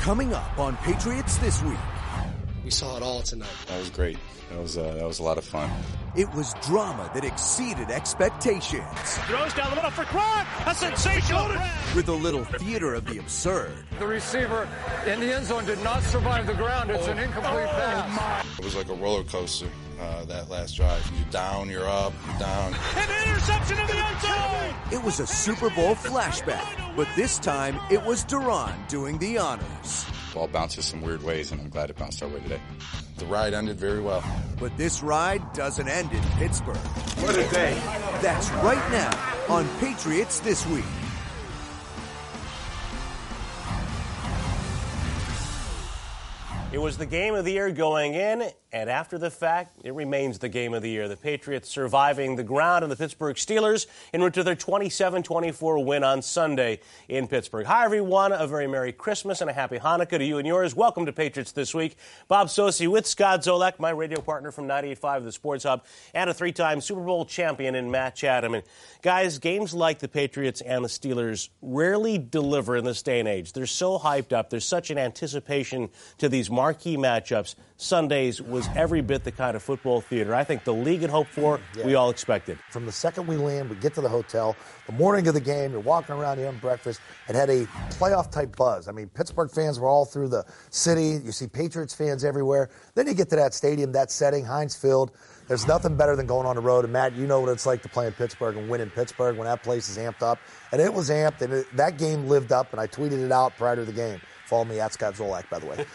Coming up on Patriots This Week. We saw it all tonight. That was great. That was a lot of fun. It was drama that exceeded expectations. Throws down the middle for Gronk. A sensational grab. With a little theater of the absurd. The receiver in the end zone did not survive the ground. It's an incomplete pass. It was like a roller coaster, that last drive. You're down, you're up, you're down. An interception in the end zone. It was a Super Bowl flashback, but this time it was Duran doing the honors. Ball bounces some weird ways, and I'm glad it bounced our way today. The ride ended very well. But this ride doesn't end in Pittsburgh. What a day. That's right now on Patriots This Week. It was the game of the year going in, and after the fact, it remains the game of the year. The Patriots surviving the ground of the Pittsburgh Steelers en route to their 27-24 win on Sunday in Pittsburgh. Hi, everyone. A very Merry Christmas and a Happy Hanukkah to you and yours. Welcome to Patriots This Week. Bob Socci with Scott Zolak, my radio partner from 98.5 The Sports Hub, and a three-time Super Bowl champion in Matt Chatham. And guys, games like the Patriots and the Steelers rarely deliver in this day and age. They're so hyped up. There's such an anticipation to these marquee matchups. Sundays was every bit the kind of football theater I think the league had hoped for, we all expected. From the second we land, we get to the hotel, the morning of the game, you're walking around, you're having breakfast. It had a playoff-type buzz. I mean, Pittsburgh fans were all through the city. You see Patriots fans everywhere. Then you get to that stadium, that setting, Heinz Field. There's nothing better than going on the road. And, Matt, you know what it's like to play in Pittsburgh and win in Pittsburgh when that place is amped up. And it was amped, and that game lived up, and I tweeted it out prior to the game. Follow me at Scott Zolak, by the way.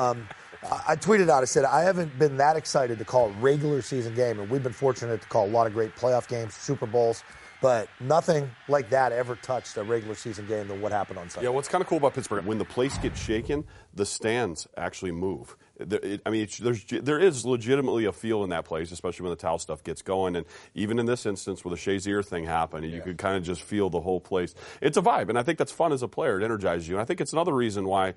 I tweeted out, I said, I haven't been that excited to call a regular season game, and we've been fortunate to call a lot of great playoff games, Super Bowls, but nothing like that ever touched a regular season game than what happened on Sunday. Yeah, what's kind of cool about Pittsburgh, when the place gets shaken, the stands actually move. There is legitimately a feel in that place, especially when the towel stuff gets going. And even in this instance where the Shazier thing happened, you could kind of just feel the whole place. It's a vibe, and I think that's fun as a player. It energizes you. And I think it's another reason why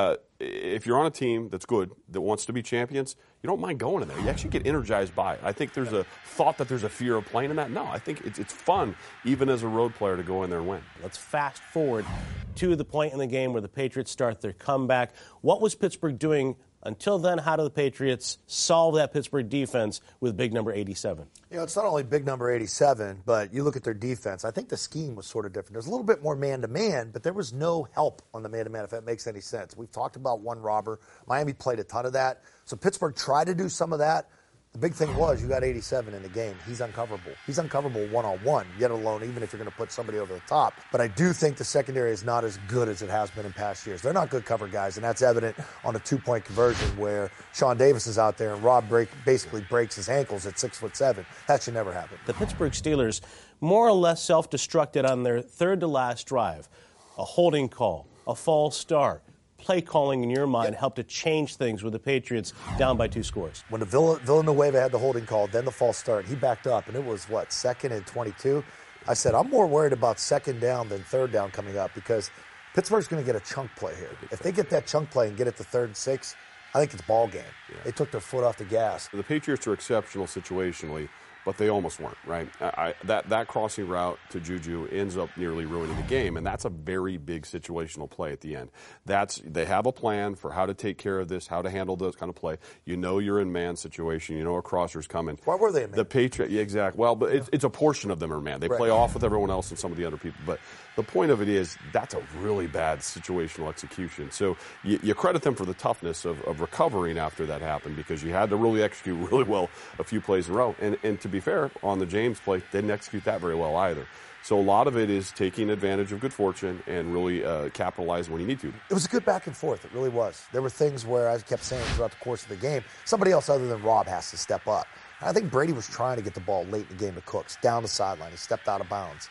if you're on a team that's good, that wants to be champions, you don't mind going in there. You actually get energized by it. I think there's a thought that there's a fear of playing in that. No, I think it's fun, even as a road player, to go in there and win. Let's fast forward to the point in the game where the Patriots start their comeback. What was Pittsburgh doing until then? How do the Patriots solve that Pittsburgh defense with big number 87? You know, it's not only big number 87, but you look at their defense. I think the scheme was sort of different. There's a little bit more man-to-man, but there was no help on the man-to-man, if that makes any sense. We've talked about one robber. Miami played a ton of that. So Pittsburgh tried to do some of that. The big thing was you got 87 in the game. He's uncoverable. He's uncoverable one-on-one, yet alone, even if you're going to put somebody over the top. But I do think the secondary is not as good as it has been in past years. They're not good cover guys, and that's evident on a two-point conversion where Sean Davis is out there and Rob basically breaks his ankles at 6'7". That should never happen. The Pittsburgh Steelers more or less self-destructed on their third-to-last drive. A holding call, a false start. Play calling in your mind helped to change things with the Patriots down by 2 scores. When the Villanueva had the holding call, then the false start, he backed up, and it was, 2nd and 22? I said, I'm more worried about 2nd down than 3rd down coming up because Pittsburgh's going to get a chunk play here. If they get that chunk play and get it to 3rd and 6, I think it's ball game. Yeah. They took their foot off the gas. The Patriots are exceptional situationally, but they almost weren't, right? That crossing route to Juju ends up nearly ruining the game, and that's a very big situational play at the end. They have a plan for how to take care of this, how to handle this kind of play. You know you're in man situation. You know a crosser's coming. Why were they in man? The Patriots, yeah, exactly. Well, but it's a portion of them are man. They play off with everyone else and some of the other people. But the point of it is that's a really bad situational execution. So you credit them for the toughness of recovering after that happened because you had to really execute really well a few plays in a row. And to be fair, on the James play, they didn't execute that very well either. So a lot of it is taking advantage of good fortune and really capitalizing when you need to. It was a good back and forth. It really was. There were things where I kept saying throughout the course of the game, somebody else other than Rob has to step up. And I think Brady was trying to get the ball late in the game to Cooks, down the sideline. He stepped out of bounds.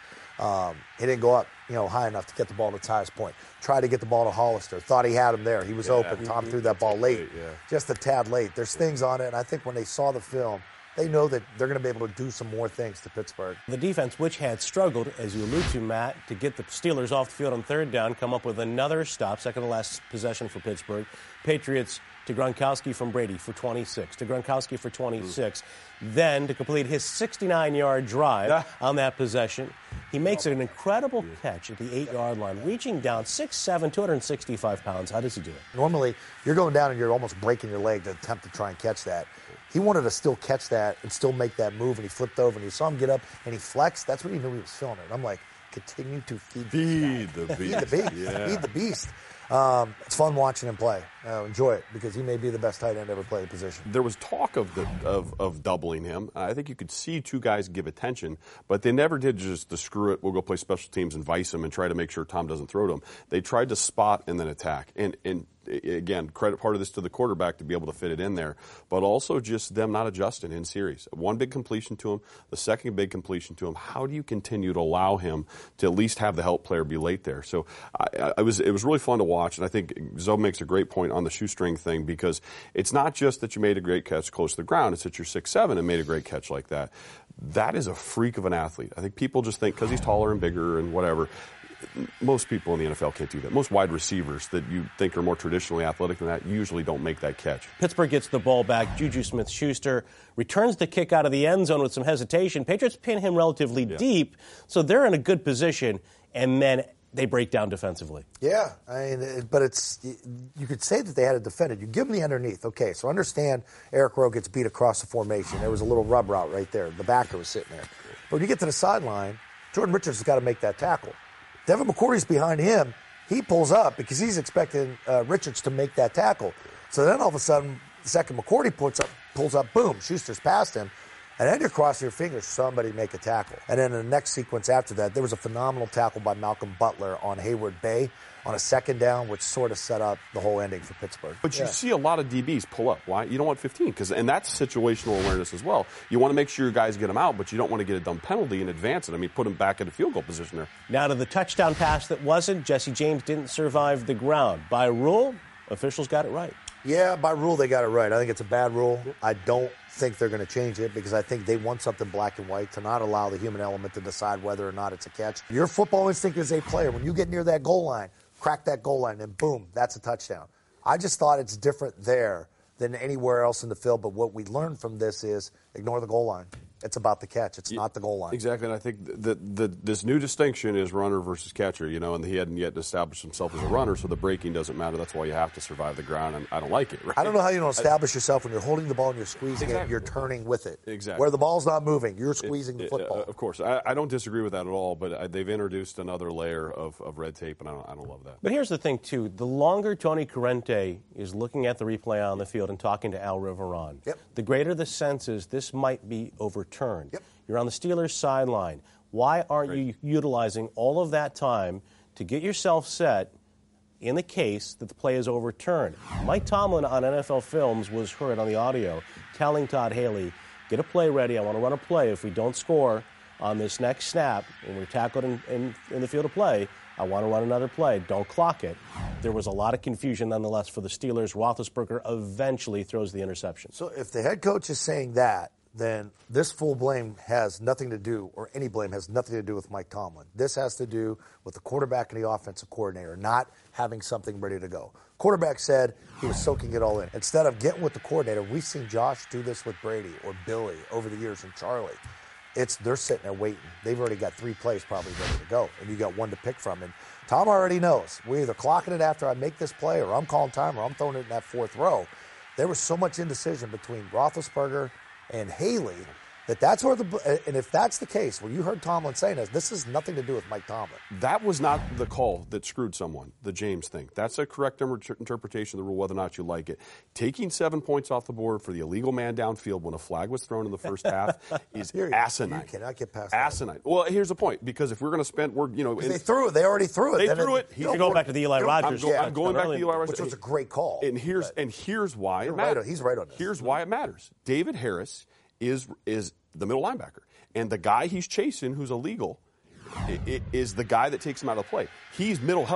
He didn't go up, high enough to get the ball to its highest point. Tried to get the ball to Hollister. Thought he had him there. He was open. Tom threw that ball late, just a tad late. There's things on it, and I think when they saw the film, they know that they're going to be able to do some more things to Pittsburgh. The defense, which had struggled, as you allude to, Matt, to get the Steelers off the field on third down, come up with another stop, second to last possession for Pittsburgh. Patriots to Gronkowski from Brady for 26, to Gronkowski for 26. Then, to complete his 69-yard drive on that possession, he makes an incredible catch at the 8-yard line, reaching down 6'7", 265 pounds. How does he do it? Normally, you're going down and you're almost breaking your leg to attempt to try and catch that. He wanted to still catch that and still make that move, and he flipped over, and you saw him get up, and he flexed. That's when he knew he was feeling it. I'm like, continue to feed the beast. Feed the beast. Yeah. Feed the beast. It's fun watching him play. Enjoy it, because he may be the best tight end ever play the position. There was talk of doubling him. I think you could see two guys give attention, but they never did just screw it, we'll go play special teams and vice him and try to make sure Tom doesn't throw to him. They tried to spot and then attack. And again, credit part of this to the quarterback to be able to fit it in there, but also just them not adjusting in series. One big completion to him, the second big completion to him. How do you continue to allow him to at least have the help player be late there? So it was really fun to watch, and I think Zoe makes a great point on the shoestring thing, because it's not just that you made a great catch close to the ground, it's that you're 6'7" and made a great catch like that. That is a freak of an athlete. I think people just think because he's taller and bigger and whatever. Most people in the NFL can't do that. Most wide receivers that you think are more traditionally athletic than that usually don't make that catch. Pittsburgh gets the ball back. Juju Smith-Schuster returns the kick out of the end zone with some hesitation. Patriots pin him relatively deep, so they're in a good position, and then they break down defensively. Yeah, but you could say that they had it defended. You give them the underneath. Okay, so understand Eric Rowe gets beat across the formation. There was a little rub route right there. The backer was sitting there. But when you get to the sideline, Jordan Richards has got to make that tackle. Devin McCourty's behind him. He pulls up because he's expecting Richards to make that tackle. So then all of a sudden, the second McCourty pulls up, boom, Schuster's past him. And then you're crossing your fingers, somebody make a tackle. And then in the next sequence after that, there was a phenomenal tackle by Malcolm Butler on Hayward Bay on a second down, which sort of set up the whole ending for Pittsburgh. But you see a lot of DBs pull up. Why? You don't want 15, and that's situational awareness as well. You want to make sure your guys get them out, but you don't want to get a dumb penalty in advance. And I mean, put them back in a field goal position there. Now to the touchdown pass that wasn't. Jesse James didn't survive the ground. By rule, officials got it right. Yeah, by rule, they got it right. I think it's a bad rule. I don't think they're going to change it, because I think they want something black and white to not allow the human element to decide whether or not it's a catch. Your football instinct as a player, when you get near that goal line, crack that goal line, and boom, that's a touchdown. I just thought it's different there than anywhere else in the field, but what we learned from this is ignore the goal line. It's about the catch. It's not the goal line. Exactly, and I think this new distinction is runner versus catcher, and he hadn't yet established himself as a runner, so the breaking doesn't matter. That's why you have to survive the ground, and I don't like it. Right? I don't know how you don't establish yourself when you're holding the ball and you're squeezing it, you're turning with it. Exactly. Where the ball's not moving, you're squeezing the football. Of course. I don't disagree with that at all, but they've introduced another layer of red tape, and I don't love that. But here's the thing, too. The longer Tony Corrente is looking at the replay on the field and talking to Al Riveron, the greater the sense is this might be overturned. You're on the Steelers' sideline. Why aren't you utilizing all of that time to get yourself set in the case that the play is overturned? Mike Tomlin on NFL Films was heard on the audio telling Todd Haley, get a play ready. I want to run a play. If we don't score on this next snap and we're tackled in the field of play, I want to run another play. Don't clock it. There was a lot of confusion nonetheless for the Steelers. Roethlisberger eventually throws the interception. So if the head coach is saying that, then this full blame has nothing to do, or any blame has nothing to do with Mike Tomlin. This has to do with the quarterback and the offensive coordinator not having something ready to go. Quarterback said he was soaking it all in. Instead of getting with the coordinator, we've seen Josh do this with Brady or Billy over the years, and Charlie. They're sitting there waiting. They've already got 3 plays probably ready to go, and you got one to pick from. And Tom already knows. We're either clocking it after I make this play, or I'm calling time, or I'm throwing it in that 4th row. There was so much indecision between Roethlisberger and Haley that's where and if that's the case, where you heard Tomlin saying this has nothing to do with Mike Tomlin. That was not the call that screwed someone, the James thing. That's a correct interpretation of the rule, whether or not you like it. Taking 7 points off the board for the illegal man downfield when a flag was thrown in the first half is asinine. You cannot get past asinine. That. Well, here's the point, because if we're going to spend, they threw it. They already threw it. They threw it. You're going back to the Eli Rogers. I'm going back to the Eli Rogers, which was a great call. And here's why it matters. He's right on this. Here's why it matters. David Harris is the middle linebacker. And the guy he's chasing, who's illegal, is the guy that takes him out of play. He's middle help.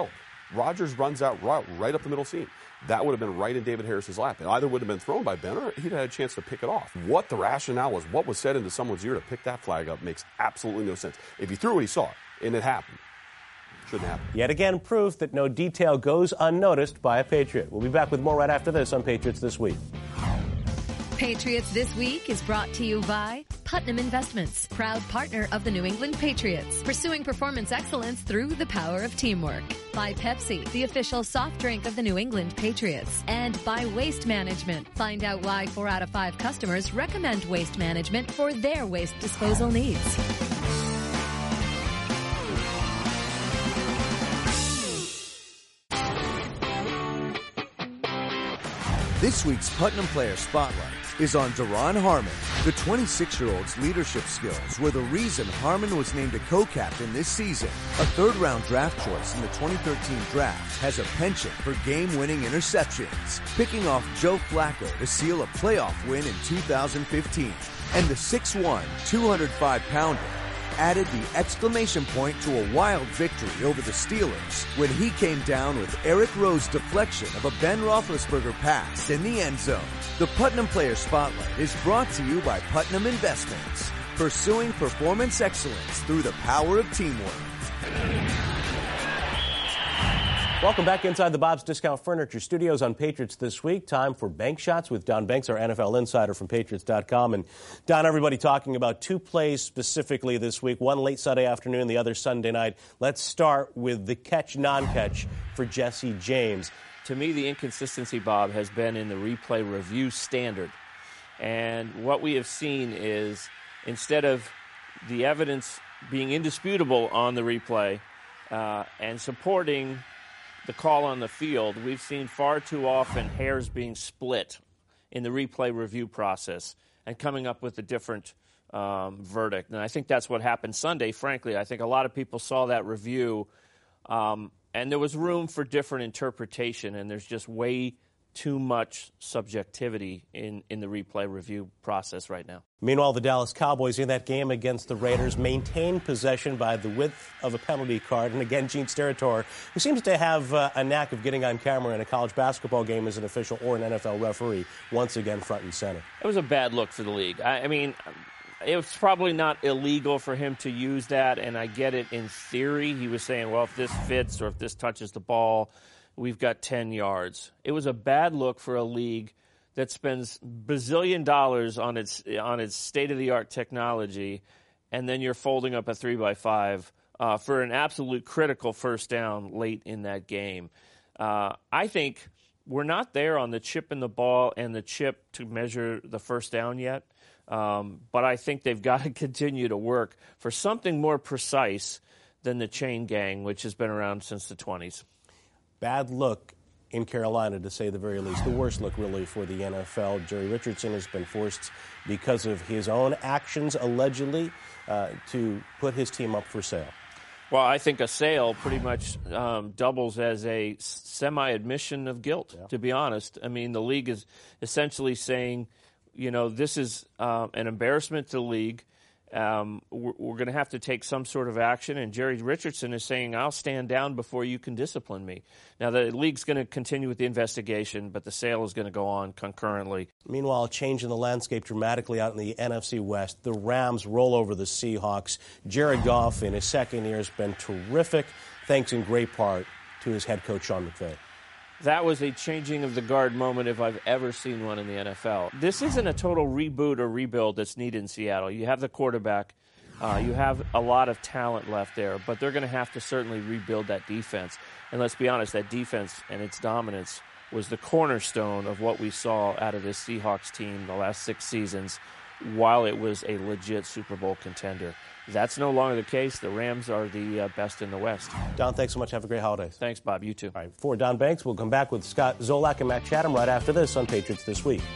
Rodgers runs out right up the middle seam. That would have been right in David Harris's lap. It either would have been thrown by Ben or he'd had a chance to pick it off. What the rationale was, what was said into someone's ear to pick that flag up makes absolutely no sense. If he threw it, he saw it, and it happened. Shouldn't happen. Yet again, proof that no detail goes unnoticed by a Patriot. We'll be back with more right after this on Patriots This Week. Patriots This Week is brought to you by Putnam Investments, proud partner of the New England Patriots, pursuing performance excellence through the power of teamwork. By Pepsi, the official soft drink of the New England Patriots. And by Waste Management. Find out why 4 out of 5 customers recommend Waste Management for their waste disposal needs. This week's Putnam Player Spotlight is on Duron Harmon. The 26-year-old's leadership skills were the reason Harmon was named a co-captain this season. A third-round draft choice in the 2013 draft has a penchant for game-winning interceptions, picking off Joe Flacco to seal a playoff win in 2015. And the 6'1", 205-pounder added the exclamation point to a wild victory over the Steelers when he came down with Eric Rowe's deflection of a Ben Roethlisberger pass in the end zone. The Putnam Player Spotlight is brought to you by Putnam Investments, pursuing performance excellence through the power of teamwork. Welcome back inside the Bob's Discount Furniture Studios on Patriots This Week. Time for Bank Shots with Don Banks, our NFL insider from Patriots.com. And Don, everybody talking about 2 plays specifically this week, one late Sunday afternoon, the other Sunday night. Let's start with the catch, non-catch for Jesse James. To me, the inconsistency, Bob, has been in the replay review standard. And what we have seen is instead of the evidence being indisputable on the replay and supporting the call on the field, we've seen far too often hairs being split in the replay review process and coming up with a different verdict. And I think that's what happened Sunday, frankly. I think a lot of people saw that review, and there was room for different interpretation, and there's just way too much subjectivity in the replay review process right now. Meanwhile, the Dallas Cowboys in that game against the Raiders maintained possession by the width of a penalty card. And again, Gene Steratore, who seems to have a knack of getting on camera in a college basketball game as an official or an NFL referee, once again front and center. It was a bad look for the league. I mean, it was probably not illegal for him to use that, and I get it in theory. He was saying, well, if this fits or if this touches the ball, we've got 10 yards. It was a bad look for a league that spends bazillion dollars on its state-of-the-art technology, and then you're folding up a 3x5 for an absolute critical first down late in that game. I think we're not there on the chip in the ball and the chip to measure the first down yet, but I think they've got to continue to work for something more precise than the chain gang, which has been around since the 20s. Bad look in Carolina, to say the very least. The worst look, really, for the NFL. Jerry Richardson has been forced, because of his own actions, allegedly, to put his team up for sale. Well, I think a sale pretty much doubles as a semi-admission of guilt, to be honest. I mean, the league is essentially saying, you know, this is an embarrassment to the league. We're going to have to take some sort of action, and Jerry Richardson is saying, I'll stand down before you can discipline me. Now, the league's going to continue with the investigation, but the sale is going to go on concurrently. Meanwhile, a change in the landscape dramatically out in the NFC West. The Rams roll over the Seahawks. Jared Goff, in his second year, has been terrific, thanks in great part to his head coach, Sean McVay. That was a changing of the guard moment if I've ever seen one in the NFL. This isn't a total reboot or rebuild that's needed in Seattle. You have the quarterback. You have a lot of talent left there, but they're going to have to certainly rebuild that defense. And let's be honest, that defense and its dominance was the cornerstone of what we saw out of this Seahawks team the last 6 seasons while it was a legit Super Bowl contender. That's no longer the case. The Rams are the best in the West. Don, thanks so much. Have a great holiday. Thanks, Bob. You too. All right, for Don Banks, we'll come back with Scott Zolak and Matt Chatham right after this on Patriots This Week.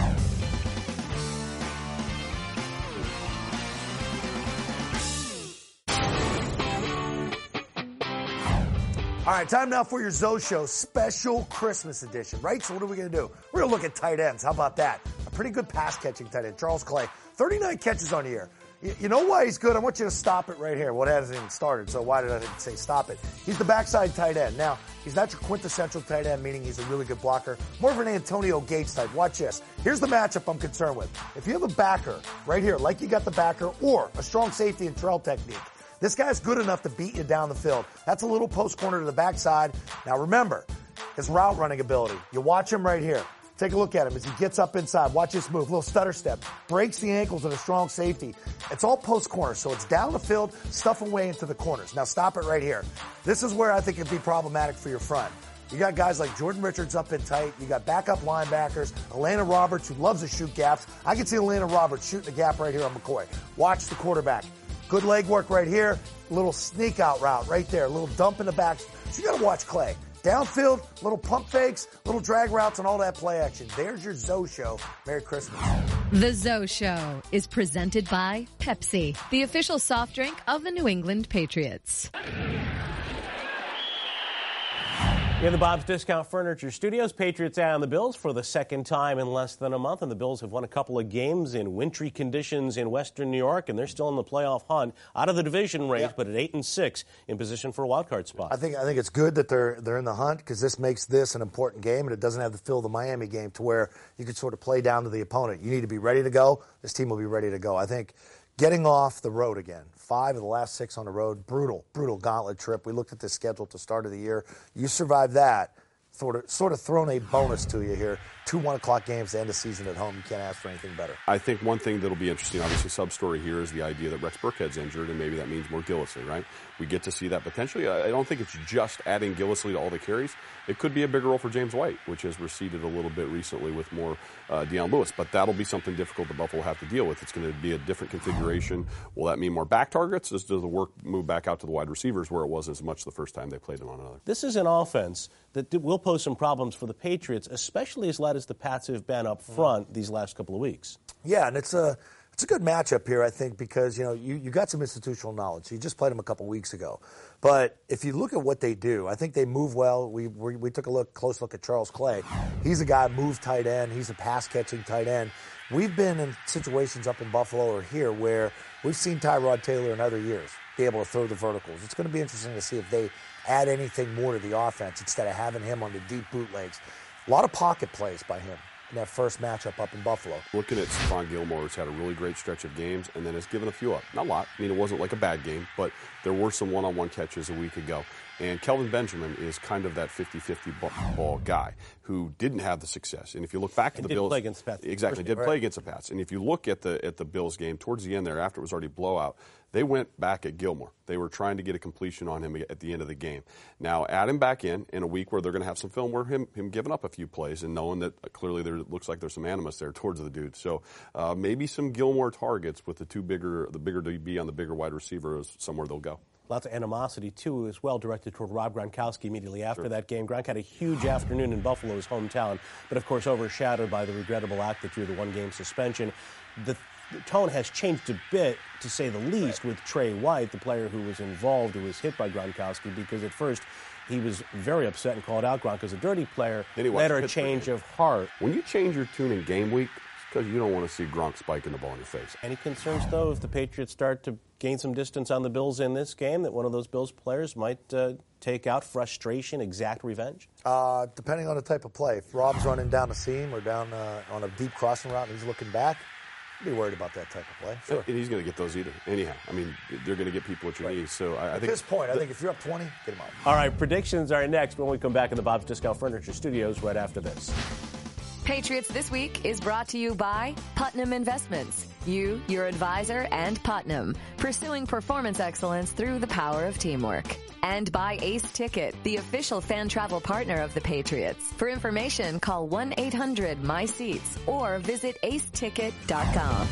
All right, time now for your Zoe Show special Christmas edition, right? So what are we going to do? We're going to look at tight ends. How about that? A pretty good pass-catching tight end, Charles Clay. 39 catches on the year. You know why he's good? I want you to stop it right here. Well, it hasn't even started, so why did I say stop it? He's the backside tight end. Now, he's not your quintessential tight end, meaning he's a really good blocker. More of an Antonio Gates type. Watch this. Here's the matchup I'm concerned with. If you have a backer right here, like you got the backer, or a strong safety and trail technique, this guy's good enough to beat you down the field. That's a little post corner to the backside. Now, remember, his route running ability. You watch him right here. Take a look at him as he gets up inside. Watch this move. Little stutter step. Breaks the ankles of a strong safety. It's all post corner, so it's down the field, stuff away into the corners. Now stop it right here. This is where I think it'd be problematic for your front. You got guys like Jordan Richards up in tight. You got backup linebackers. Atlanta Roberts, who loves to shoot gaps. I can see Atlanta Roberts shooting a gap right here on McCoy. Watch the quarterback. Good leg work right here. Little sneak out route right there. A little dump in the back. So you got to watch Clay. Downfield, little pump fakes, little drag routes, and all that play action. There's your Zoe Show. Merry Christmas. The Zoe Show is presented by Pepsi, the official soft drink of the New England Patriots. In the Bob's Discount Furniture Studios, Patriots out on the Bills for the second time in less than a month, and the Bills have won a couple of games in wintry conditions in Western New York, and they're still in the playoff hunt, out of the division race, but at 8-6 in position for a wild card spot. I think it's good that they're in the hunt because this makes this an important game, and it doesn't have to fill the Miami game to where you could sort of play down to the opponent. You need to be ready to go. This team will be ready to go. I think getting off the road again. 5 of the last 6 on the road. Brutal gauntlet trip. We looked at this schedule at the start of the year. You survived that. Sort of thrown a bonus to you here. 2 1 o'clock games to end the season at home. You can't ask for anything better. I think one thing that'll be interesting, obviously, sub-story here is the idea that Rex Burkhead's injured, and maybe that means more Gillislee, right? We get to see that potentially. I don't think it's just adding Gillislee to all the carries. It could be a bigger role for James White, which has receded a little bit recently with more Deion Lewis. But that'll be something difficult that Buffalo will have to deal with. It's going to be a different configuration. Will that mean more back targets? Does the work move back out to the wide receivers where it wasn't as much the first time they played it on another? This is an offense that will pose some problems for the Patriots, especially as led as the Pats have been up front these last couple of weeks. Yeah, and it's a good matchup here, I think, because you got some institutional knowledge. You just played them a couple weeks ago, but if you look at what they do, I think they move well. We took a close look at Charles Clay. He's a guy move tight end. He's a pass catching tight end. We've been in situations up in Buffalo or here where we've seen Tyrod Taylor in other years be able to throw the verticals. It's going to be interesting to see if they add anything more to the offense instead of having him on the deep bootlegs. A lot of pocket plays by him in that first matchup up in Buffalo. Looking at Stephon Gilmore, who's had a really great stretch of games and then has given a few up. Not a lot. I mean, it wasn't like a bad game, but there were some one-on-one catches a week ago. And Kelvin Benjamin is kind of that 50-50 ball guy who didn't have the success. And if you look back to the Bills, play against the Pats. Exactly, did play against the Pats. And if you look at the Bills game towards the end there, after it was already blowout, they went back at Gilmore. They were trying to get a completion on him at the end of the game. Now, add him back in a week where they're going to have some film where him giving up a few plays and knowing that clearly there looks like there's some animus there towards the dude. So maybe some Gilmore targets with the bigger DB on the bigger wide receiver is somewhere they'll go. Lots of animosity, too, as well, directed toward Rob Gronkowski immediately after that game. Gronk had a huge afternoon in Buffalo's hometown, but, of course, overshadowed by the regrettable act that drew the one-game suspension. The tone has changed a bit, to say the least, with Trey White, the player who was involved, who was hit by Gronkowski, because at first he was very upset and called out Gronk as a dirty player. Later, a change of heart. When you change your tune in game week, because you don't want to see Gronk spiking the ball in your face. Any concerns, though, if the Patriots start to gain some distance on the Bills in this game, that one of those Bills players might take out frustration, exact revenge? Depending on the type of play. If Rob's running down the seam or down on a deep crossing route and he's looking back, I'd be worried about that type of play. Sure. And he's going to get those either. Anyhow, I mean, they're going to get people at your knees. So I think at this point, I think if you're up 20, get him out. All right, predictions are next when we come back in the Bob's Discount Furniture Studios right after this. Patriots This Week is brought to you by Putnam Investments. You, your advisor, and Putnam, pursuing performance excellence through the power of teamwork. And by Ace Ticket, the official fan travel partner of the Patriots. For information, call 1-800-MY-SEATS or visit aceticket.com.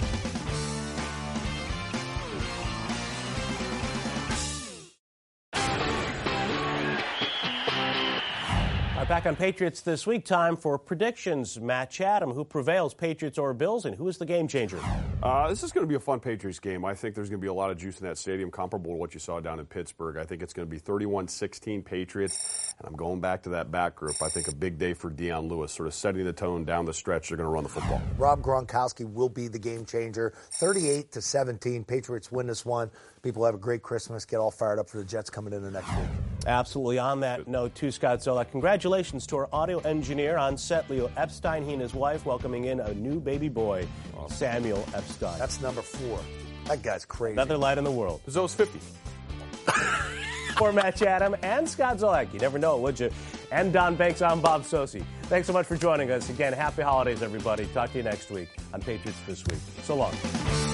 Back on Patriots This Week, time for predictions. Matt Chatham, who prevails, Patriots or Bills, and who is the game changer? This is going to be a fun Patriots game. I think there's going to be a lot of juice in that stadium, comparable to what you saw down in Pittsburgh. I think it's going to be 31-16 Patriots, and I'm going back to that back group. I think a big day for Dion Lewis, sort of setting the tone down the stretch. They're going to run the football. Rob Gronkowski will be the game changer. 38-17, Patriots win this one. People have a great Christmas. Get all fired up for the Jets coming in the next week. Absolutely. On that note, too, Scott Zolak, congratulations to our audio engineer on set, Leo Epstein. He and his wife welcoming in a new baby boy, Samuel Epstein. That's number 4. That guy's crazy. Another light in the world. Zoe's 50. For Matt Chatham and Scott Zolak. You never know, would you? And Don Banks, I'm Bob Sosi. Thanks so much for joining us. Again, happy holidays, everybody. Talk to you next week on Patriots This Week. So long.